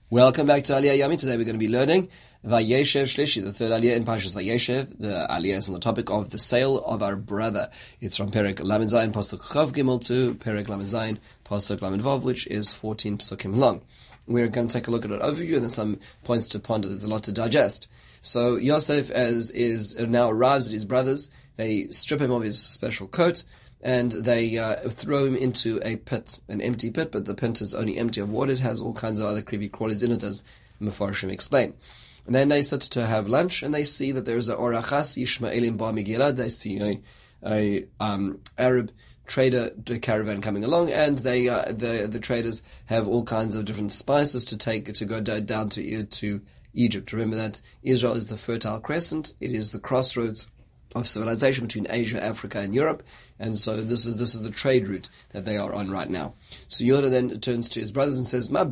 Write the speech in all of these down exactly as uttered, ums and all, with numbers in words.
Welcome back to Aliyah Yami. Today we're going to be learning Vayeshev Shlishi, the third Aliyah in Parshas Vayeshev. The Aliyah is on the topic of the sale of our brother. It's from Perek Lamed Zayin, Pasuk Chav Gimel to Perek Lamed Zayin, Pasuk Lamed Vav, which is fourteen Pasukim long. We're going to take a look at an overview and then some points to ponder. There's a lot to digest. So Yosef, as is now arrives at his brothers, they strip him of his special coat, and they uh, throw him into a pit, an empty pit, but the pit is only empty of water. It has all kinds of other creepy crawlies in it, as Mefarshim explain. And then they sit to have lunch, and they see that there is a Orachas Yishmaelim Bar Megillah. They see a, a um, Arab trader caravan coming along, and they uh, the the traders have all kinds of different spices to take to go down to to Egypt. Remember that Israel is the Fertile Crescent. It is the crossroads of civilization between Asia, Africa, and Europe, and so this is this is the trade route that they are on right now. So Yehuda then turns to his brothers and says, "Ma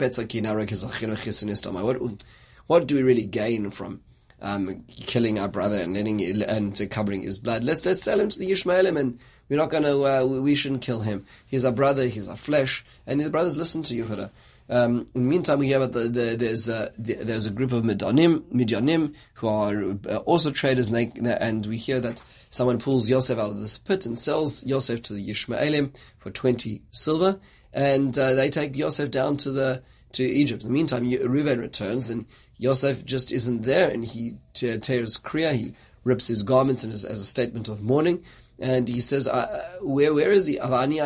what what do we really gain from um, killing our brother and letting and covering his blood? Let's let's sell him to the Yishmaelim, and we're not going to uh, we shouldn't kill him. He's our brother, he's our flesh." And the brothers listen to Yehuda. Um, in the meantime, we hear about the, the there's a the, there's a group of Midyanim, Midyanim who are uh, also traders, and, they, and we hear that someone pulls Yosef out of this pit and sells Yosef to the Yishmaelim for twenty silver, and uh, they take Yosef down to the to Egypt. In the meantime, Reuven returns, and Yosef just isn't there, and he tears kriya, he rips his garments as, as a statement of mourning, and he says, uh, "Where where is he? How am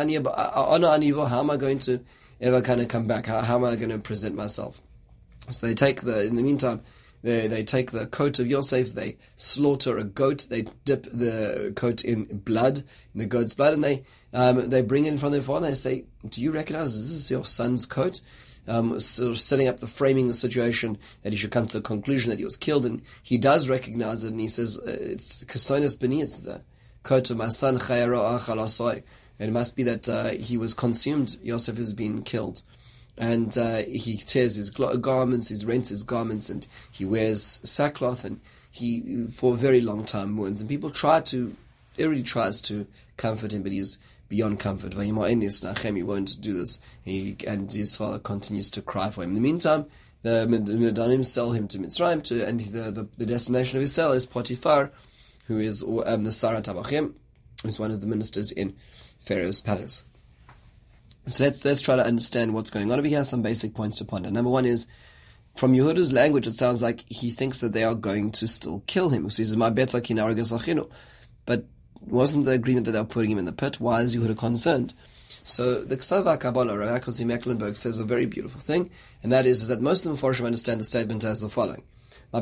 I going to ever kind of come back? How, how am I going to present myself?" So they take the, in the meantime, they they take the coat of Yosef, they slaughter a goat, they dip the coat in blood, in the goat's blood, and they um, they bring it in front of their father, and they say, "Do you recognize this is your son's coat?" Um, sort of setting up the framing the situation that he should come to the conclusion that he was killed, and he does recognize it, and he says, "It's Kasonis Beni, it's the coat of my son, Chayara Achalasoi." And it must be that uh, he was consumed. Yosef has been killed. And uh, he tears his garments, he rents his garments, and he wears sackcloth, and he, for a very long time, mourns. And people try to, everybody tries to comfort him, but he's beyond comfort. He won't do this. He, and his father continues to cry for him. In the meantime, the Midanim sell him to Mitzrayim, to, and the, the, the destination of his sale is Potiphar, who is um, the Sarah Tabachim, who's one of the ministers in Pharaoh's palace. So let's let's try to understand what's going on over here. Some basic points to ponder. Number one is, from Yehuda's language, it sounds like he thinks that they are going to still kill him. So he says, "Ma betza ki naragas achinu." But wasn't the agreement that they were putting him in the pit? Why is Yehuda concerned? So the Ksava Kabbalah, Rav Kosi Mecklenburg, says a very beautiful thing, and that is, is that most of the Mepharshim understand the statement as the following. What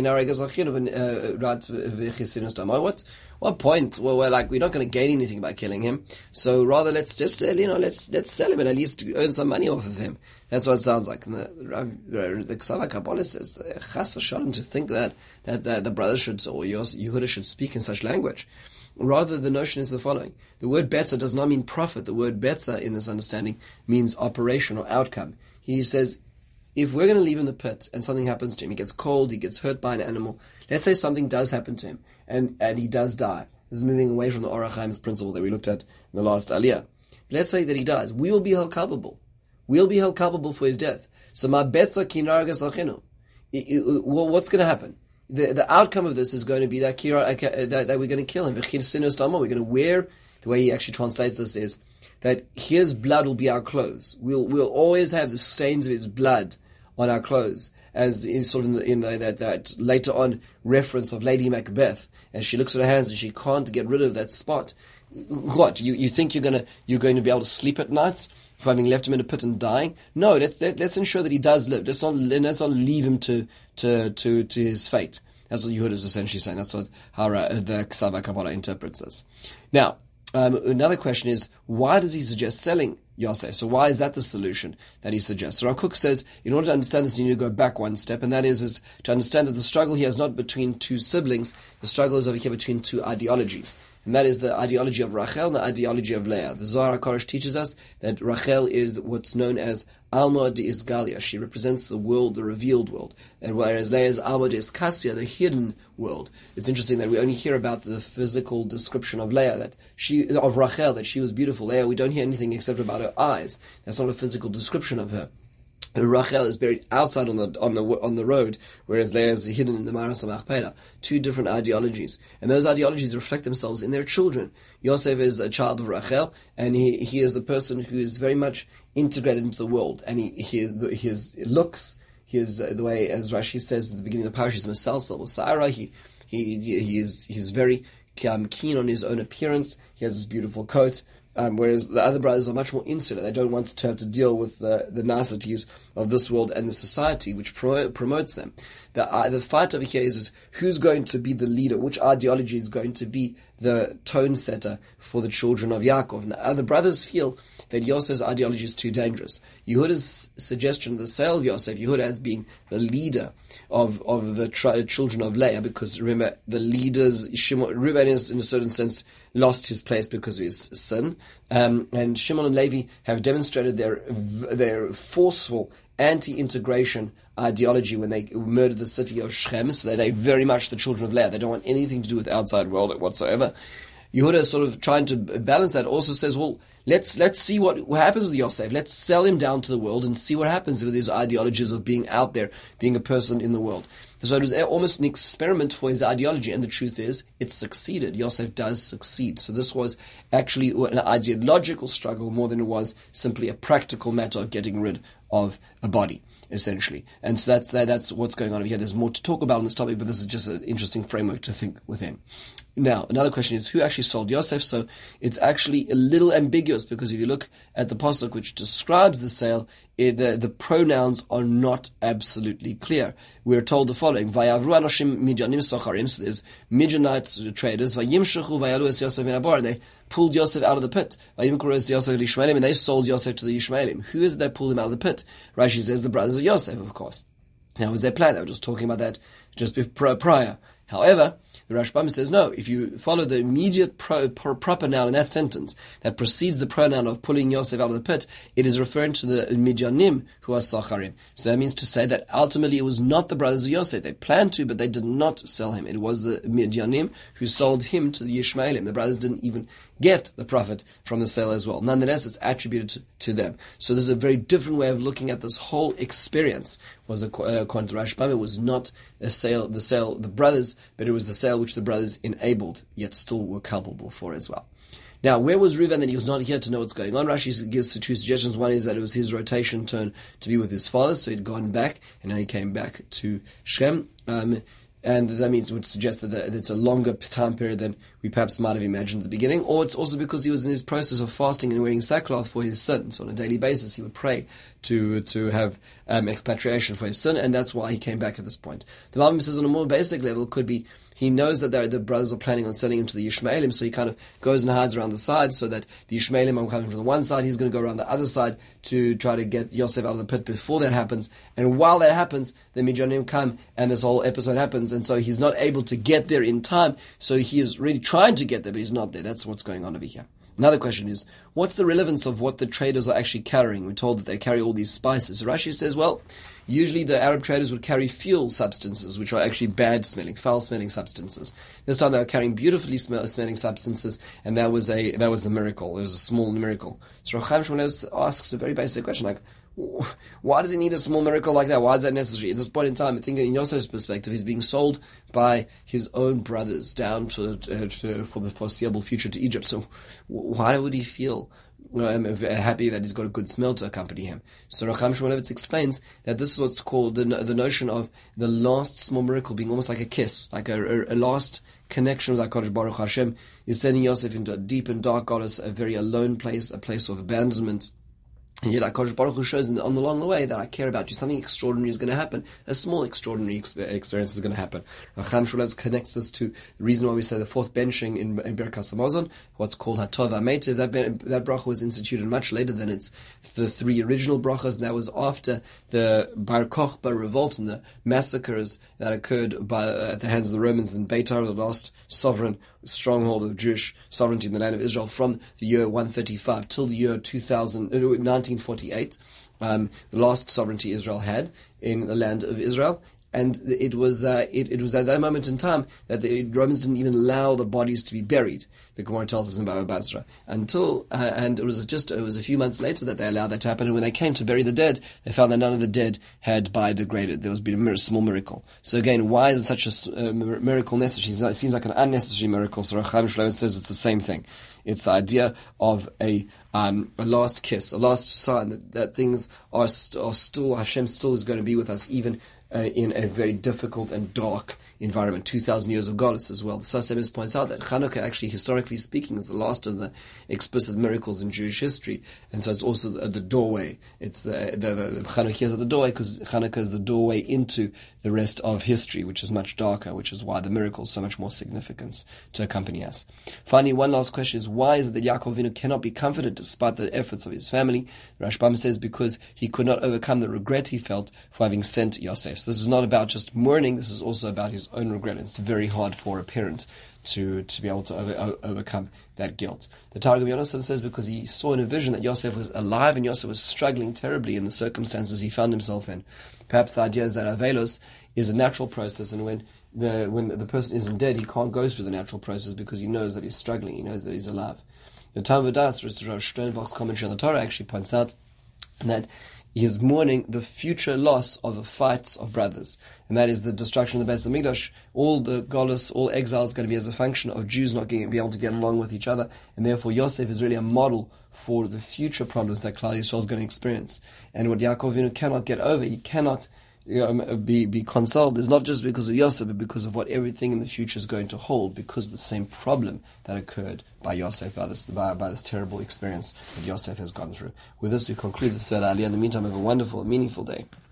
what point? Well, we're like we're not going to gain anything by killing him, so rather let's just you know let's let's sell him and at least earn some money off of him. That's what it sounds like. And the the Ksava Kabbalah says Chas v'shalom to think that that the, the brother should or Yehuda should speak in such language. Rather, the notion is the following: the word betza does not mean profit. The word betza in this understanding means operation or outcome. He says, if we're going to leave him in the pit and something happens to him, he gets cold, he gets hurt by an animal, let's say something does happen to him, and, and he does die. This is moving away from the Orach Chaim's principle that we looked at in the last Aliyah. Let's say that he dies. We will be held culpable. We'll be held culpable for his death. So, ma betza ki naragas achinu. What's going to happen? The the outcome of this is going to be that, kira, that, that we're going to kill him. We're going to wear, the way he actually translates this is, that his blood will be our clothes. We'll we'll always have the stains of his blood on our clothes, as in sort of in, the, in the, that, that later on reference of Lady Macbeth, as she looks at her hands and she can't get rid of that spot. What, you, you think you're gonna you're going to be able to sleep at night for having left him in a pit and dying? No, let's let, let's ensure that he does live. Let's not let's not leave him to to to, to his fate. That's what Yehuda is essentially saying. That's what how uh, the Ksava Kabbalah interprets this. Now, um, another question is, why does he suggest selling Yosef? So why is that the solution that he suggests? So Rav Kook says, in order to understand this, you need to go back one step, and that is, is to understand that the struggle here is not between two siblings. The struggle is over here between two ideologies. And that is the ideology of Rachel and the ideology of Leah. The Zohar HaKadosh teaches us that Rachel is what's known as Alma de Isgalia. She represents the world, the revealed world. And whereas Leah is Alma de Iskasia, the hidden world. It's interesting that we only hear about the physical description of Leah, that she, of Rachel, that she was beautiful. Leah, we don't hear anything except about her eyes. That's not a physical description of her. Rachel is buried outside on the on the on the road, whereas Leah is hidden in the Maras Machpelah. Two different ideologies, and those ideologies reflect themselves in their children. Yosef is a child of Rachel, and he, he is a person who is very much integrated into the world, and he, he his looks, his uh, the way, as Rashi says at the beginning of the parasha, is Mesalsel or Sarah. He he he is he's very um, keen on his own appearance. He has this beautiful coat. Um, whereas the other brothers are much more insular. They don't want to have to deal with the, the niceties of this world and the society which pro- promotes them. The, uh, the fight over here is, is who's going to be the leader, which ideology is going to be the tone setter for the children of Yaakov. And the other brothers feel that Yosef's ideology is too dangerous. Yehuda's suggestion, the sale of Yosef, Yehuda as being the leader of, of the tri- children of Leah, because remember, the leaders, Shimon, Reuben is in a certain sense lost his place because of his sin, um, and Shimon and Levi have demonstrated their their forceful anti-integration ideology when they murdered the city of Shechem, so that they're very much the children of Leah. They don't want anything to do with the outside world whatsoever. Yehuda is sort of trying to balance that, also says, well, let's let's see what, what happens with Yosef. Let's sell him down to the world and see what happens with his ideologies of being out there, being a person in the world. So it was almost an experiment for his ideology, and the truth is, it succeeded. Yosef does succeed. So this was actually an ideological struggle more than it was simply a practical matter of getting rid of a body, essentially. And so that's that's what's going on over here. There's more to talk about on this topic, but this is just an interesting framework to think within. Now, another question is, who actually sold Yosef? So it's actually a little ambiguous, because if you look at the pasuk which describes the sale, it, the, the pronouns are not absolutely clear. We're told the following: Vayavru anoshim midyanim socharim. So there's Midianite traders. Vayimshechu vayalu es Yosef min habar. They pulled Yosef out of the pit. Vayimkuru es Yosef l'Yishmaelim, and they sold Yosef to the Yishmaelim. Who is it that pulled him out of the pit? Rashi says the brothers of Yosef, of course. That was their plan. They were just talking about that just before, prior. However, the Rashbam says no. If you follow the immediate pro, pro, proper noun in that sentence that precedes the pronoun of pulling Yosef out of the pit, it is referring to the Midyanim who are Sacharim. So that means to say that ultimately it was not the brothers of Yosef. They planned to, but they did not sell him. It was the Midyanim who sold him to the Yishmaelim. The brothers didn't even get the profit from the sale as well. Nonetheless, it's attributed to, to them. So this is a very different way of looking at this whole experience. Was a, uh, according to Rashbam, it was not a sale, the sale of the brothers, but it was the sale which the brothers enabled, yet still were culpable for as well. Now, where was Reuven that he was not here to know what's going on? Rashi gives two suggestions. One is that it was his rotation turn to be with his father, so he'd gone back, and now he came back to Shem. Um, And that means would suggest that it's a longer time period than we perhaps might have imagined at the beginning. Or it's also because he was in his process of fasting and wearing sackcloth for his sin. So on a daily basis, he would pray to to have um, expatriation for his sin, and that's why he came back at this point. The Rambam says on a more basic level, could be he knows that the brothers are planning on selling him to the Yishmaelim, so he kind of goes and hides around the side so that the Yishmaelim are coming from the one side, he's going to go around the other side to try to get Yosef out of the pit before that happens. And while that happens, the Midyanim come and this whole episode happens, and so he's not able to get there in time, so he is really trying to get there, but he's not there. That's what's going on over here. Another question is, what's the relevance of what the traders are actually carrying? We're told that they carry all these spices. So Rashi says, well, usually the Arab traders would carry fuel substances, which are actually bad-smelling, foul-smelling substances. This time they were carrying beautifully smelling substances, and that was a that was a miracle. It was a small miracle. So Chaim Shmuel asks a very basic question, like, why does he need a small miracle like that? Why is that necessary? At this point in time, I think in Yosef's perspective, he's being sold by his own brothers down to, uh, to, for the foreseeable future to Egypt. So why would he feel um, happy that he's got a good smell to accompany him? So Racham Shmulevitz explains that this is what's called the, the notion of the last small miracle being almost like a kiss, like a, a, a last connection with HaKadosh Baruch Hashem is sending Yosef into a deep and dark goddess, a very alone place, a place of abandonment. And yet HaKadosh Baruch Hu shows in the, on the along the way that I care about you. Something extraordinary is going to happen. A small extraordinary ex- experience is going to happen. Racham Shulevitz connects this to the reason why we say the fourth benching in, in Birkas Hamazon, what's called Hatov HaMeitiv. That, that bracha was instituted much later than its the three original brachas, and that was after the Bar Kokhba revolt and the massacres that occurred by, uh, at the hands of the Romans in Beitar, the last sovereign stronghold of Jewish sovereignty in the land of Israel from the year one thirty-five till the year two thousand, nineteen forty-eight, um, the last sovereignty Israel had in the land of Israel. And it was uh, it, it was at that moment in time that the Romans didn't even allow the bodies to be buried. The Gemara tells us in Baba Basra. Until, uh, and it was just, it was a few months later that they allowed that to happen. And when they came to bury the dead, they found that none of the dead had biodegraded. There was been a small miracle. So again, why is such a uh, miracle necessary? It seems like an unnecessary miracle. So Chaim Shlomo says it's the same thing. It's the idea of a um, a last kiss, a last sign that, that things are, st- are still, Hashem still is going to be with us, even uh, in a very difficult and dark environment. two thousand years of Golus as well. The Sfas Emes points out that Chanukah, actually, historically speaking, is the last of the explicit miracles in Jewish history. And so it's also the, the doorway. It's the, the, the, the Chanukah is at the doorway because Chanukah is the doorway into the rest of history, which is much darker, which is why the miracle is so much more significance to accompany us. Finally, one last question is, why is it that Yaakov Avinu cannot be comforted despite the efforts of his family? Rashbam says because he could not overcome the regret he felt for having sent Yosef. So this is not about just mourning, this is also about his own regret. It's very hard for a parent to, to be able to over, o- overcome that guilt. The Targum Yonasan says because he saw in a vision that Yosef was alive and Yosef was struggling terribly in the circumstances he found himself in. Perhaps the idea is that Avelos is a natural process, and when the when the person isn't dead, he can't go through the natural process because he knows that he's struggling, he knows that he's alive. The Talmud Das, Rosh Sternbach's commentary on the Torah, actually points out that he is mourning the future loss of the fights of brothers, and that is the destruction of the Beis Hamikdash. All the Golus, all exile is going to be as a function of Jews not getting, be able to get along with each other, and therefore Yosef is really a model for the future problems that Klal Yisrael is going to experience. And what Yaakov Avinu cannot get over, he cannot you know, be be consoled, is not just because of Yosef, but because of what everything in the future is going to hold, because of the same problem that occurred by Yosef, by this by, by this terrible experience that Yosef has gone through. With this, we conclude the third aliyah. In the meantime, have a wonderful, meaningful day.